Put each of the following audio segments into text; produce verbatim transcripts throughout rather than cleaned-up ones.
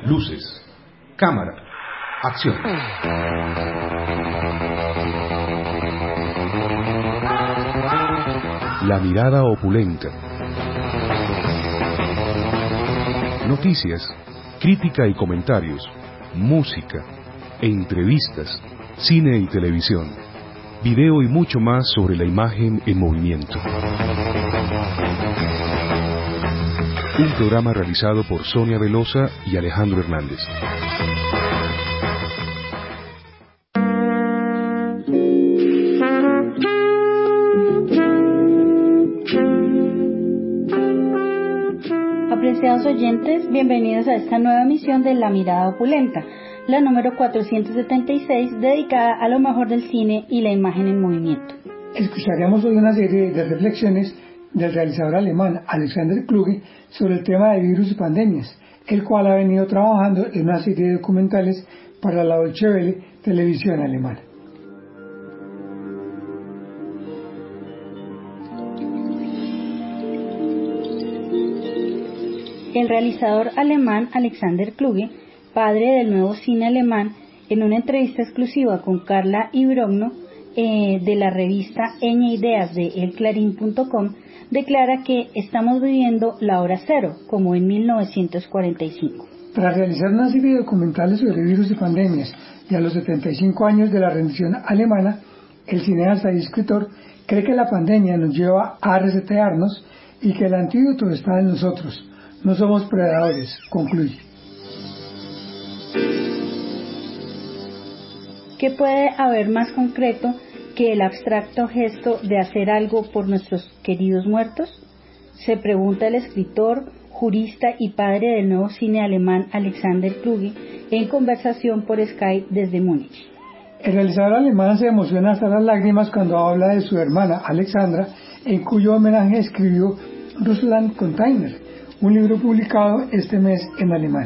Luces, cámara, acción. La mirada opulenta. Noticias, crítica y comentarios, música, entrevistas, cine y televisión, video y mucho más sobre la imagen en movimiento. Un programa realizado por Sonia Velosa y Alejandro Hernández. Apreciados oyentes, bienvenidos a esta nueva emisión de La Mirada Opulenta, la número cuatrocientos setenta y seis, dedicada a lo mejor del cine y la imagen en movimiento. Escucharemos hoy una serie de reflexiones del realizador alemán Alexander Kluge sobre el tema de virus y pandemias, el cual ha venido trabajando en una serie de documentales para la Deutsche Welle televisión alemana. El realizador alemán Alexander Kluge, padre del nuevo cine alemán, en una entrevista exclusiva con Carla Ibrogno eh, de la revista Ñ Ideas de el clarín punto com, declara que estamos viviendo la hora cero, como en mil novecientos cuarenta y cinco. Tras realizar una serie de documentales sobre virus y pandemias y a los setenta y cinco años de la rendición alemana, el cineasta y escritor cree que la pandemia nos lleva a resetearnos y que el antídoto está en nosotros. No somos predadores, concluye. ¿Qué puede haber más concreto que el abstracto gesto de hacer algo por nuestros queridos muertos? Se pregunta el escritor, jurista y padre del nuevo cine alemán Alexander Kluge en conversación por Skype desde Múnich. El realizador alemán se emociona hasta las lágrimas cuando habla de su hermana Alexandra, en cuyo homenaje escribió Russland Container, un libro publicado este mes en alemán.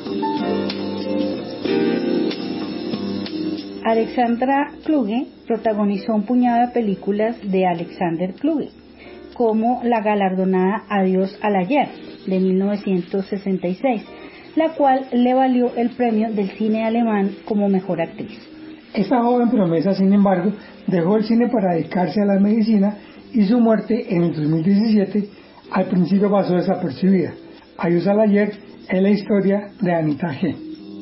Alexandra Kluge protagonizó un puñado de películas de Alexander Kluge, como la galardonada Adiós al ayer, de mil novecientos sesenta y seis, la cual le valió el premio del cine alemán como mejor actriz. Esta joven promesa, sin embargo, dejó el cine para dedicarse a la medicina y su muerte en el dos mil diecisiete al principio pasó desapercibida. Adiós al ayer es la historia de Anita G.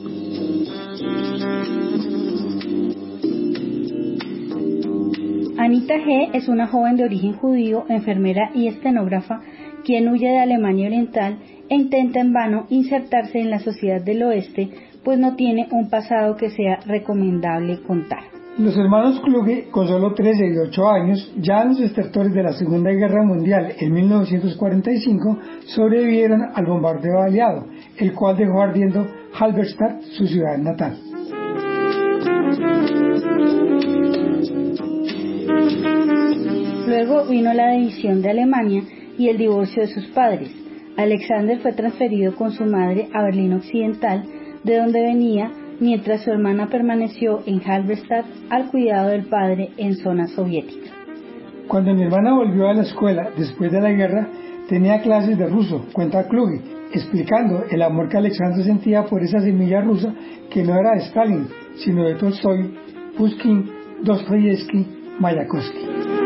Anita G. es una joven de origen judío, enfermera y estenógrafa, quien huye de Alemania Oriental e intenta en vano insertarse en la sociedad del oeste, pues no tiene un pasado que sea recomendable contar. Los hermanos Kluge, con solo trece y ocho años, ya en los estertores de la Segunda Guerra Mundial en mil novecientos cuarenta y cinco, sobrevivieron al bombardeo aliado, el cual dejó ardiendo Halberstadt, su ciudad natal. Luego vino la división de Alemania y el divorcio de sus padres. Alexander fue transferido con su madre a Berlín Occidental, de donde venía, mientras su hermana permaneció en Halberstadt al cuidado del padre en zona soviética. Cuando mi hermana volvió a la escuela después de la guerra, tenía clases de ruso, cuenta Kluge, explicando el amor que Alexander sentía por esa semilla rusa que no era de Stalin, sino de Tolstoy, Pushkin, Dostoyevsky, Mayakovsky.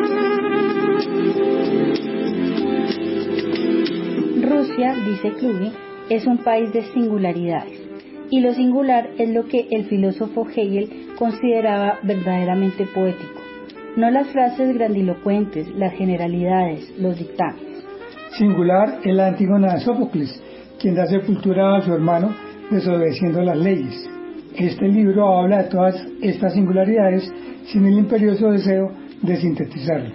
Rusia, dice Kluge, es un país de singularidades, y lo singular es lo que el filósofo Hegel consideraba verdaderamente poético, no las frases grandilocuentes, las generalidades, los dictámenes. Singular es la Antígona de Sófocles, quien da sepultura a su hermano desobedeciendo las leyes. Este libro habla de todas estas singularidades sin el imperioso deseo de sintetizarlas.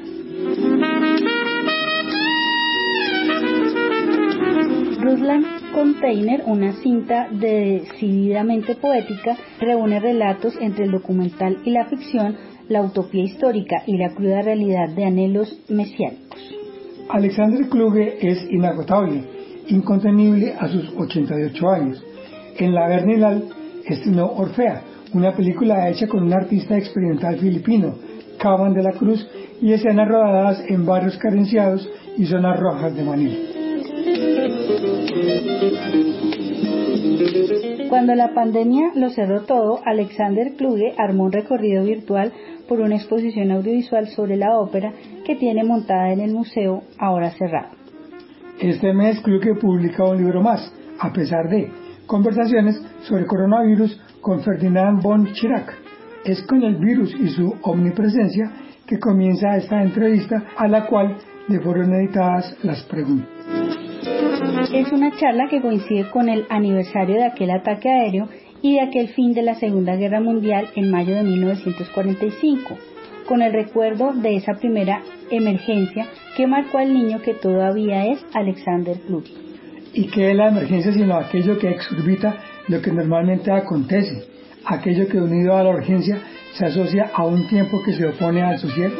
Russland Container, una cinta decididamente poética, reúne relatos entre el documental y la ficción, la utopía histórica y la cruda realidad de anhelos mesiánicos. Alexander Kluge es inagotable, incontenible a sus ochenta y ocho años. En la Berlinale estrenó Orfea, una película hecha con un artista experimental filipino, Caban de la Cruz, y escenas rodadas en barrios carenciados y zonas rojas de Manila. Cuando la pandemia lo cerró todo, Alexander Kluge armó un recorrido virtual por una exposición audiovisual sobre la ópera que tiene montada en el museo, ahora cerrado. Este mes Kluge publica un libro más, a pesar de conversaciones sobre coronavirus con Ferdinand von Schirach. Es con el virus y su omnipresencia que comienza esta entrevista, a la cual le fueron editadas las preguntas. Es una charla que coincide con el aniversario de aquel ataque aéreo y de aquel fin de la Segunda Guerra Mundial en mayo de mil novecientos cuarenta y cinco, con el recuerdo de esa primera emergencia que marcó al niño que todavía es Alexander Kluge. Y que es la emergencia sino aquello que exorbita lo que normalmente acontece, aquello que unido a la urgencia se asocia a un tiempo que se opone al sosiego.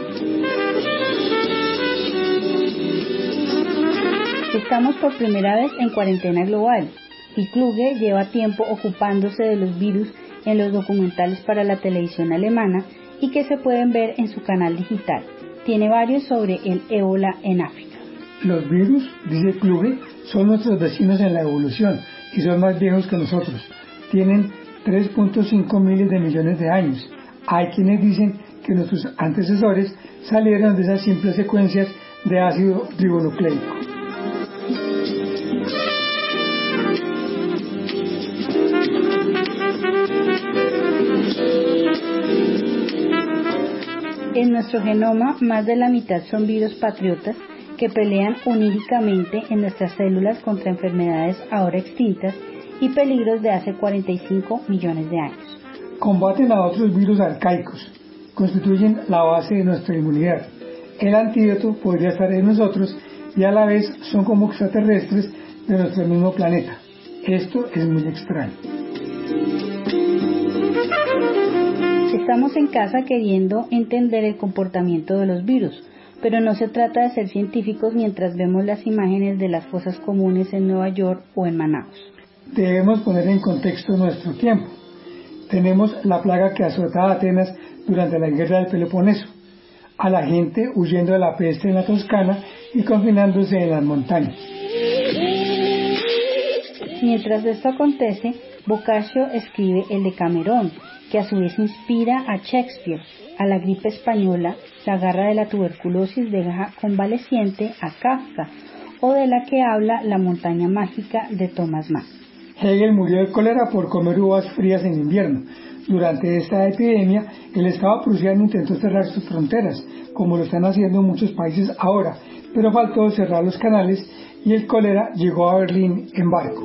Estamos por primera vez en cuarentena global y Kluge lleva tiempo ocupándose de los virus en los documentales para la televisión alemana y que se pueden ver en su canal digital. Tiene varios sobre el ébola en África. Los virus, dice Kluge, son nuestros vecinos en la evolución y son más viejos que nosotros. Tienen tres punto cinco miles de millones de años. Hay quienes dicen que nuestros antecesores salieron de esas simples secuencias de ácido ribonucleico. En nuestro genoma, más de la mitad son virus patriotas que pelean oníricamente en nuestras células contra enfermedades ahora extintas y peligros de hace cuarenta y cinco millones de años. Combaten a otros virus arcaicos, constituyen la base de nuestra inmunidad. El antídoto podría estar en nosotros y a la vez son como extraterrestres de nuestro mismo planeta. Esto es muy extraño. Estamos en casa queriendo entender el comportamiento de los virus, pero no se trata de ser científicos mientras vemos las imágenes de las fosas comunes en Nueva York o en Manaus. Debemos poner en contexto nuestro tiempo. Tenemos la plaga que azota a Atenas durante la guerra del Peloponeso, a la gente huyendo de la peste en la Toscana y confinándose en las montañas. Mientras esto acontece, Boccaccio escribe el Decamerón, que a su vez inspira a Shakespeare. A la gripe española, la garra de la tuberculosis deja convaleciente a Kafka, o de la que habla La montaña mágica de Thomas Mann. Hegel murió de cólera por comer uvas frías en invierno. Durante esta epidemia, el Estado prusiano intentó cerrar sus fronteras, como lo están haciendo muchos países ahora, pero faltó cerrar los canales y el cólera llegó a Berlín en barco.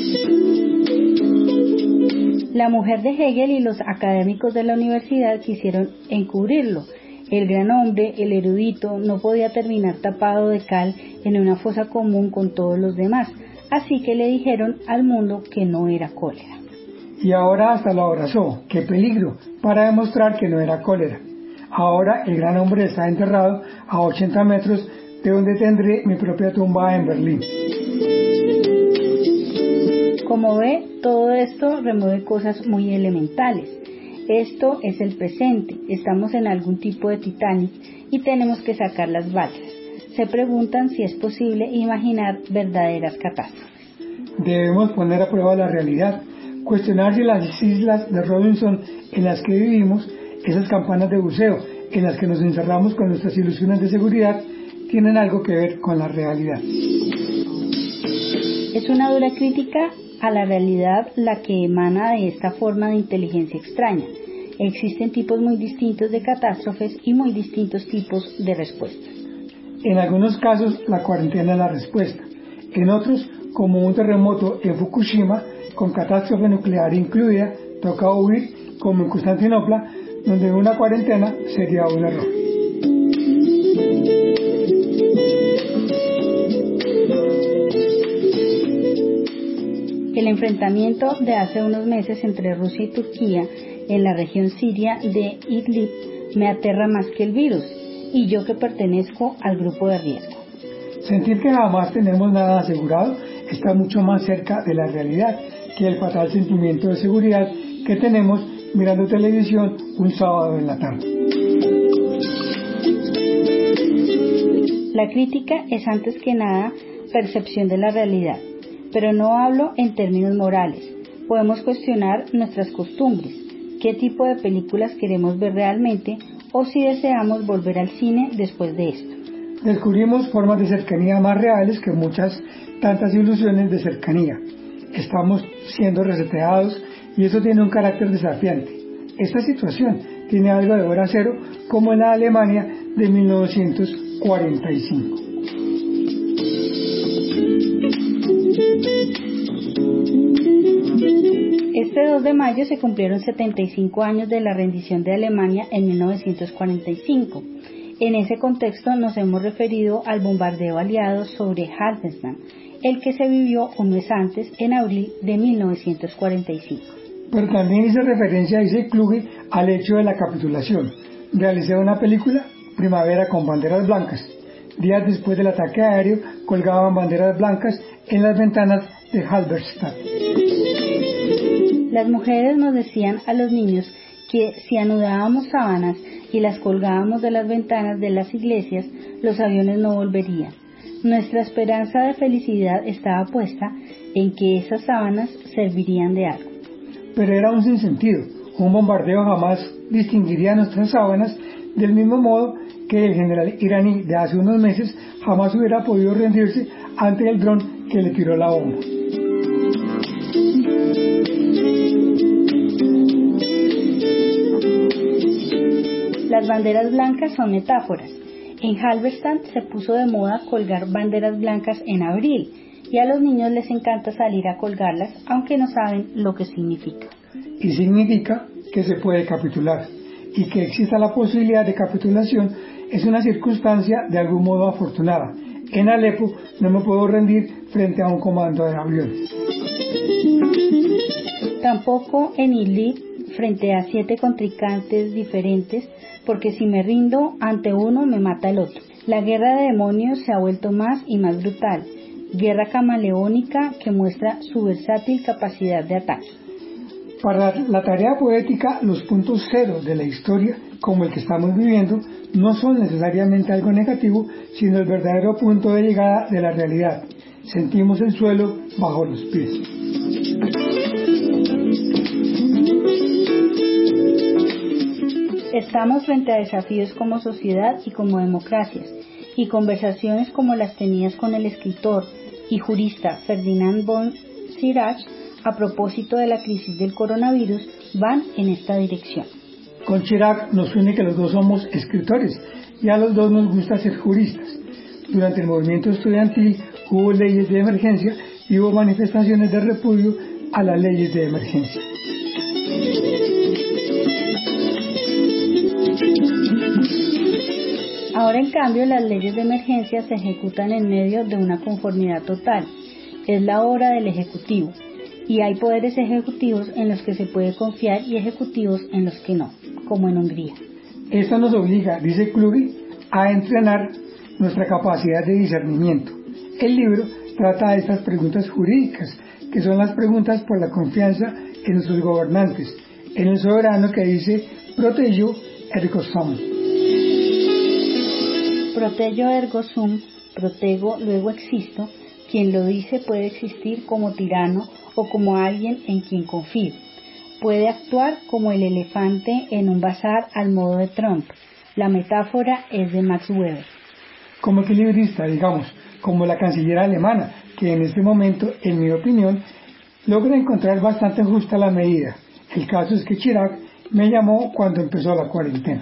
La mujer de Hegel y los académicos de la universidad quisieron encubrirlo. El gran hombre, el erudito, no podía terminar tapado de cal en una fosa común con todos los demás, así que le dijeron al mundo que no era cólera. Y ahora hasta lo abrazó, ¡qué peligro!, para demostrar que no era cólera. Ahora el gran hombre está enterrado a ochenta metros de donde tendré mi propia tumba en Berlín. Como ve, todo esto remueve cosas muy elementales. Esto es el presente, estamos en algún tipo de Titanic y tenemos que sacar las vallas. Se preguntan si es posible imaginar verdaderas catástrofes. Debemos poner a prueba la realidad, cuestionar si las islas de Robinson en las que vivimos, esas campanas de buceo en las que nos encerramos con nuestras ilusiones de seguridad, tienen algo que ver con la realidad. Es una dura crítica a la realidad la que emana de esta forma de inteligencia extraña. Existen tipos muy distintos de catástrofes y muy distintos tipos de respuestas. En algunos casos la cuarentena es la respuesta, en otros, como un terremoto en Fukushima, con catástrofe nuclear incluida, toca huir, como en Constantinopla, donde una cuarentena sería un error. El enfrentamiento de hace unos meses entre Rusia y Turquía en la región siria de Idlib me aterra más que el virus, y yo que pertenezco al grupo de riesgo. Sentir que jamás tenemos nada asegurado está mucho más cerca de la realidad que el fatal sentimiento de seguridad que tenemos mirando televisión un sábado en la tarde. La crítica es antes que nada percepción de la realidad, pero no hablo en términos morales. Podemos cuestionar nuestras costumbres, qué tipo de películas queremos ver realmente o si deseamos volver al cine después de esto. Descubrimos formas de cercanía más reales que muchas tantas ilusiones de cercanía. Estamos siendo reseteados y eso tiene un carácter desafiante. Esta situación tiene algo de hora cero, como en la Alemania de mil novecientos cuarenta y cinco. Este dos de mayo se cumplieron setenta y cinco años de la rendición de Alemania en mil novecientos cuarenta y cinco. En ese contexto nos hemos referido al bombardeo aliado sobre Halberstadt, el que se vivió un mes antes, en abril de mil novecientos cuarenta y cinco. Pero también hice referencia, dice Kluge, al hecho de la capitulación. Realicé una película, Primavera con banderas blancas. Días después del ataque aéreo, colgaban banderas blancas en las ventanas de Halberstadt. Las mujeres nos decían a los niños que si anudábamos sábanas y las colgábamos de las ventanas de las iglesias, los aviones no volverían. Nuestra esperanza de felicidad estaba puesta en que esas sábanas servirían de algo. Pero era un sinsentido. Un bombardeo jamás distinguiría nuestras sábanas, del mismo modo que el general iraní de hace unos meses jamás hubiera podido rendirse ante el dron que le tiró la bomba. Las banderas blancas son metáforas. En Halberstadt se puso de moda colgar banderas blancas en abril y a los niños les encanta salir a colgarlas, aunque no saben lo que significa. Y significa que se puede capitular, y que exista la posibilidad de capitulación es una circunstancia de algún modo afortunada. En Alepo no me puedo rendir frente a un comando de aviones. Tampoco en Idlib frente a siete contrincantes diferentes, porque si me rindo ante uno me mata el otro. La guerra de demonios se ha vuelto más y más brutal, guerra camaleónica que muestra su versátil capacidad de ataque. Para la tarea poética, los puntos cero de la historia, como el que estamos viviendo, no son necesariamente algo negativo, sino el verdadero punto de llegada de la realidad. Sentimos el suelo bajo los pies. Estamos frente a desafíos como sociedad y como democracias, y conversaciones como las tenidas con el escritor y jurista Ferdinand von Schirach a propósito de la crisis del coronavirus van en esta dirección. Con Schirach nos une que los dos somos escritores y a los dos nos gusta ser juristas. Durante el movimiento estudiantil hubo leyes de emergencia y hubo manifestaciones de repudio a las leyes de emergencia. Ahora, en cambio, las leyes de emergencia se ejecutan en medio de una conformidad total. Es la obra del Ejecutivo, y hay poderes ejecutivos en los que se puede confiar y ejecutivos en los que no, como en Hungría. Esto nos obliga, dice Kluge, a entrenar nuestra capacidad de discernimiento. El libro trata de estas preguntas jurídicas, que son las preguntas por la confianza en nuestros gobernantes, en el soberano que dice protegio ergo sum. Protegio ergo sum, protego, luego existo. Quien lo dice puede existir como tirano o como alguien en quien confío. Puede actuar como el elefante en un bazar al modo de Trump. La metáfora es de Max Weber. Como equilibrista, digamos, como la canciller alemana, que en este momento, en mi opinión, logra encontrar bastante justa la medida. El caso es que Chirac me llamó cuando empezó la cuarentena.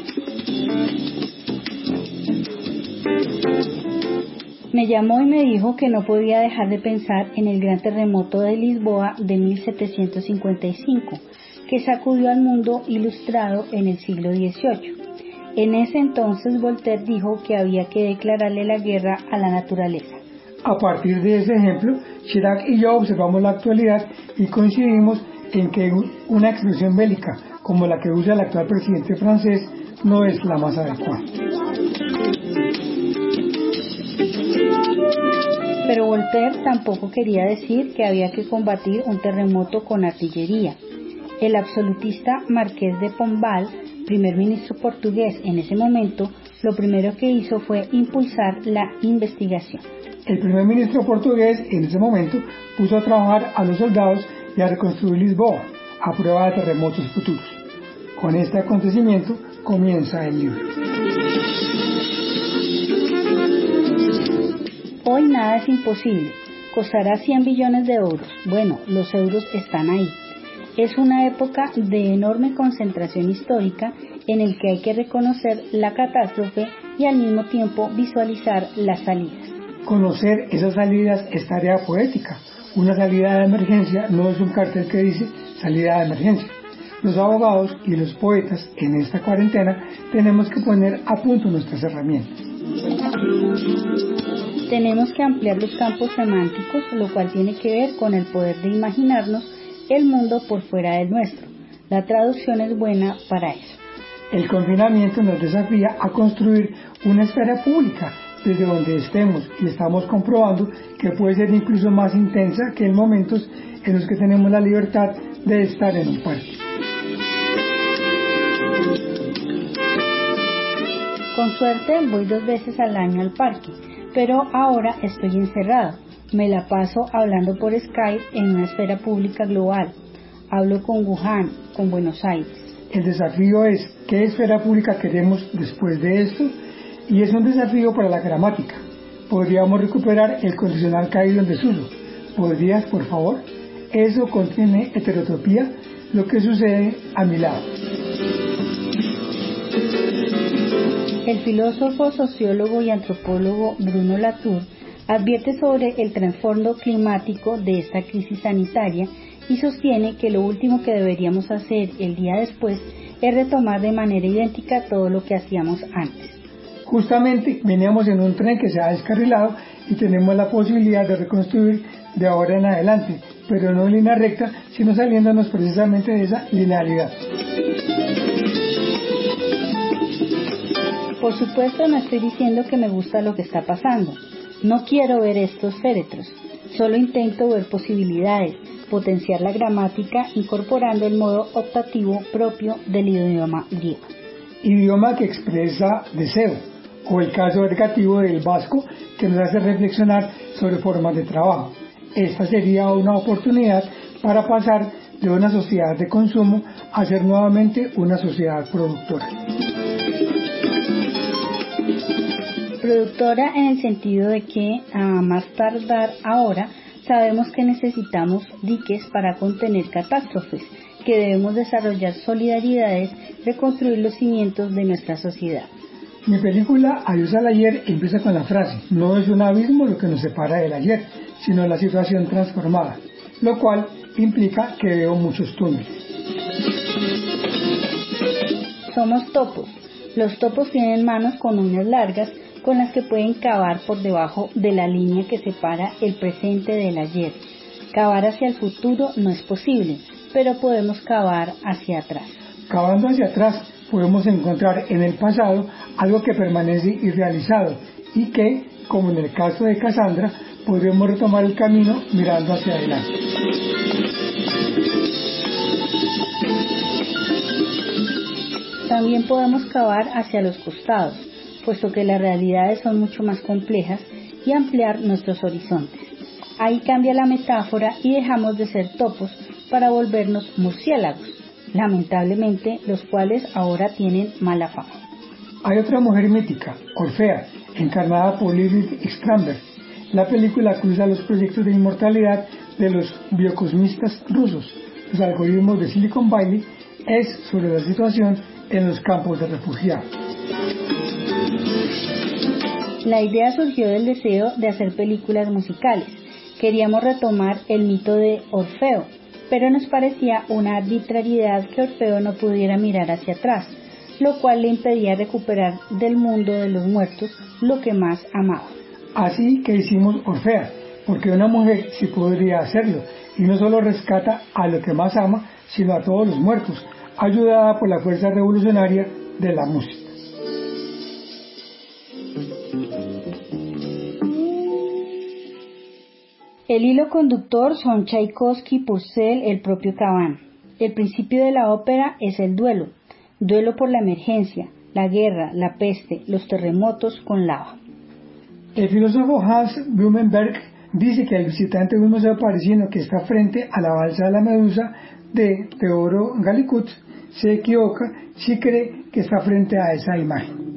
Me llamó y me dijo que no podía dejar de pensar en el gran terremoto de Lisboa de mil setecientos cincuenta y cinco, que sacudió al mundo ilustrado en el siglo dieciocho. En ese entonces Voltaire dijo que había que declararle la guerra a la naturaleza. A partir de ese ejemplo, Chirac y yo observamos la actualidad y coincidimos en que una expresión bélica como la que usa el actual presidente francés no es la más adecuada. Pero Voltaire tampoco quería decir que había que combatir un terremoto con artillería. El absolutista Marqués de Pombal, primer ministro portugués en ese momento, lo primero que hizo fue impulsar la investigación. El primer ministro portugués en ese momento puso a trabajar a los soldados y y a reconstruir Lisboa, a prueba de terremotos futuros. Con este acontecimiento comienza el libro. Hoy nada es imposible. Costará cien billones de euros. Bueno, los euros están ahí. Es una época de enorme concentración histórica en el que hay que reconocer la catástrofe y al mismo tiempo visualizar las salidas. Conocer esas salidas es tarea poética. Una salida de emergencia no es un cartel que dice salida de emergencia. Los abogados y los poetas en esta cuarentena tenemos que poner a punto nuestras herramientas. Tenemos que ampliar los campos semánticos, lo cual tiene que ver con el poder de imaginarnos el mundo por fuera del nuestro. La traducción es buena para eso. El confinamiento nos desafía a construir una esfera pública desde donde estemos y estamos comprobando que puede ser incluso más intensa que en momentos en los que tenemos la libertad de estar en un parque. Con suerte voy dos veces al año al parque, pero ahora estoy encerrado. Me la paso hablando por Skype en una esfera pública global. Hablo con Wuhan, con Buenos Aires. El desafío es qué esfera pública queremos después de esto, y es un desafío para la gramática. Podríamos recuperar el condicional caído en desuso. ¿Podrías, por favor? Eso contiene heterotopía, lo que sucede a mi lado. El filósofo, sociólogo y antropólogo Bruno Latour advierte sobre el trasfondo climático de esta crisis sanitaria y sostiene que lo último que deberíamos hacer el día después es retomar de manera idéntica todo lo que hacíamos antes. Justamente veníamos en un tren que se ha descarrilado y tenemos la posibilidad de reconstruir de ahora en adelante, pero no en línea recta, sino saliéndonos precisamente de esa linealidad. Por supuesto, no estoy diciendo que me gusta lo que está pasando. No quiero ver estos féretros. Solo intento ver posibilidades, potenciar la gramática incorporando el modo optativo propio del idioma griego. Idioma que expresa deseo, o el caso ergativo del vasco que nos hace reflexionar sobre formas de trabajo. Esta sería una oportunidad para pasar de una sociedad de consumo a ser nuevamente una sociedad productora. Productora en el sentido de que, a más tardar ahora, sabemos que necesitamos diques para contener catástrofes, que debemos desarrollar solidaridades, reconstruir los cimientos de nuestra sociedad. Mi película Adiós al ayer empieza con la frase: no es un abismo lo que nos separa del ayer, sino la situación transformada, lo cual implica que veo muchos túneles. Somos topos. Los topos tienen manos con uñas largas con las que pueden cavar por debajo de la línea que separa el presente del ayer. Cavar hacia el futuro no es posible, pero podemos cavar hacia atrás. Cavando hacia atrás podemos encontrar en el pasado algo que permanece irrealizado y que, como en el caso de Cassandra, podremos retomar el camino mirando hacia adelante. También podemos cavar hacia los costados, puesto que las realidades son mucho más complejas, y ampliar nuestros horizontes. Ahí cambia la metáfora y dejamos de ser topos para volvernos murciélagos, lamentablemente los cuales ahora tienen mala fama. Hay otra mujer mítica, Orfea, encarnada por Lilith Strandberg. La película cruza los proyectos de inmortalidad de los biocosmistas rusos. Los algoritmos de Silicon Valley es sobre la situación en los campos de refugiados. La idea surgió del deseo de hacer películas musicales. Queríamos retomar el mito de Orfeo, pero nos parecía una arbitrariedad que Orfeo no pudiera mirar hacia atrás, lo cual le impedía recuperar del mundo de los muertos lo que más amaba. Así que hicimos Orfea, porque una mujer sí podría hacerlo, y no solo rescata a lo que más ama, sino a todos los muertos, ayudada por la fuerza revolucionaria de la música. El hilo conductor son Tchaikovsky, Purcell, el propio Caban. El principio de la ópera es el duelo, duelo por la emergencia, la guerra, la peste, los terremotos con lava. El filósofo Hans Blumenberg dice que el visitante de un museo parisino que está frente a la balsa de la Medusa de Teodoro Gallicut se equivoca si cree que está frente a esa imagen.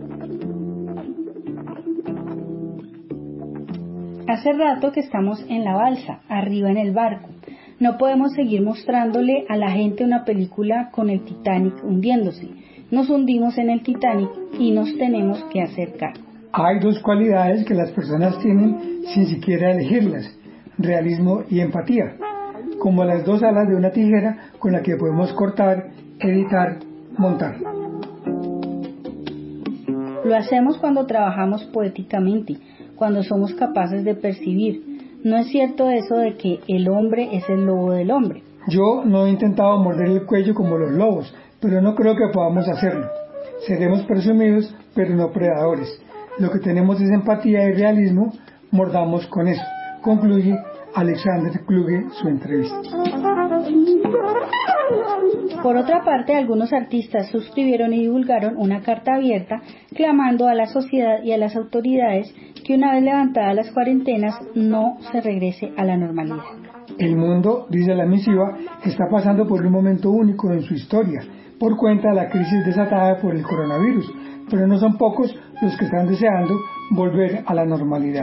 Hace rato que estamos en la balsa, arriba en el barco. No podemos seguir mostrándole a la gente una película con el Titanic hundiéndose. Nos hundimos en el Titanic y nos tenemos que hacer cargo. Hay dos cualidades que las personas tienen sin siquiera elegirlas: realismo y empatía, como las dos alas de una tijera con la que podemos cortar, editar, montar. Lo hacemos cuando trabajamos poéticamente, cuando somos capaces de percibir. No es cierto eso de que el hombre es el lobo del hombre. Yo no he intentado morder el cuello como los lobos, pero no creo que podamos hacerlo. Seremos presumidos, pero no predadores. Lo que tenemos es empatía y realismo, mordamos con eso. Concluye Alexander Kluge su entrevista. Por otra parte, algunos artistas suscribieron y divulgaron una carta abierta clamando a la sociedad y a las autoridades que una vez levantadas las cuarentenas no se regrese a la normalidad. El mundo, dice la misiva, está pasando por un momento único en su historia, por cuenta de la crisis desatada por el coronavirus, pero no son pocos los que están deseando volver a la normalidad.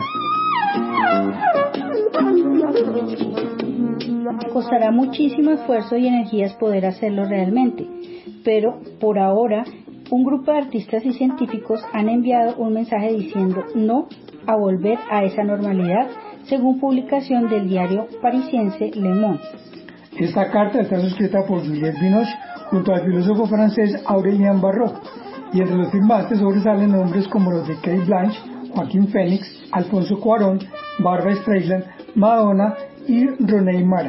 Costará muchísimo esfuerzo y energías poder hacerlo realmente, pero por ahora un grupo de artistas y científicos han enviado un mensaje diciendo no a volver a esa normalidad, según publicación del diario parisiense Le Monde. Esta carta está suscrita por Juliette Binoche junto al filósofo francés Aurélien Barraud, y entre los firmantes sobresalen nombres como los de Cate Blanchett, Joaquín Phoenix, Alfonso Cuarón, Barbra Streisand, Madonna y Rooney Mara.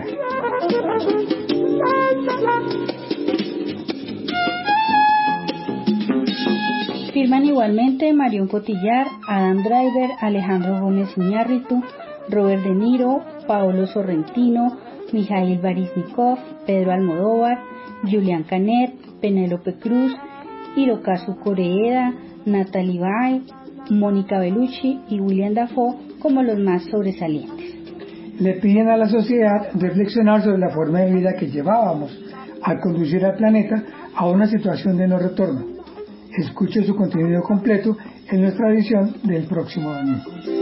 Firman igualmente Marion Cotillard, Adam Driver, Alejandro Gómez Iñárritu, Robert De Niro, Paolo Sorrentino, Mijail Baryshnikov, Pedro Almodóvar, Julián Canet, Penélope Cruz, Hirokazu Koreeda, Natalie Baye, Mónica Bellucci y William Dafoe como los más sobresalientes. Le piden a la sociedad reflexionar sobre la forma de vida que llevábamos al conducir al planeta a una situación de no retorno. Escuche su contenido completo en nuestra edición del próximo domingo.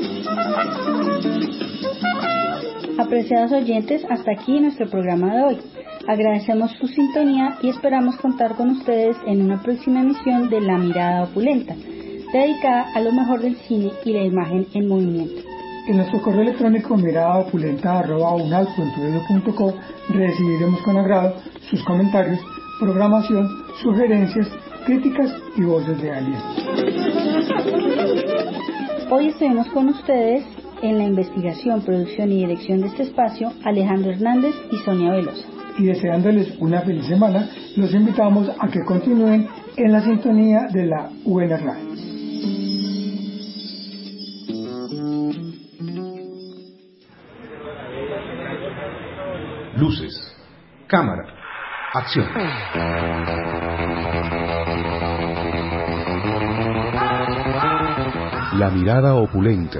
Apreciados oyentes, hasta aquí nuestro programa de hoy. Agradecemos su sintonía y esperamos contar con ustedes en una próxima emisión de La Mirada Opulenta, dedicada a lo mejor del cine y la imagen en movimiento. En nuestro correo electrónico miradaopulenta arroba unal punto edu punto co recibiremos con agrado sus comentarios, programación, sugerencias, críticas y voces de aliento. Hoy estuvimos con ustedes en la investigación, producción y dirección de este espacio Alejandro Hernández y Sonia Velosa. Y deseándoles una feliz semana, los invitamos a que continúen en la sintonía de la U N Radio. Luces, cámara, acción. La mirada opulenta.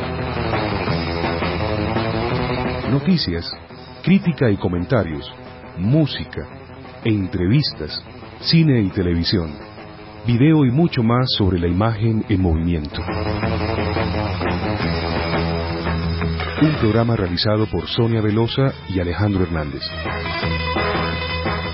Noticias, crítica y comentarios, música, entrevistas, cine y televisión, video y mucho más sobre la imagen en movimiento. Un programa realizado por Sonia Velosa y Alejandro Hernández.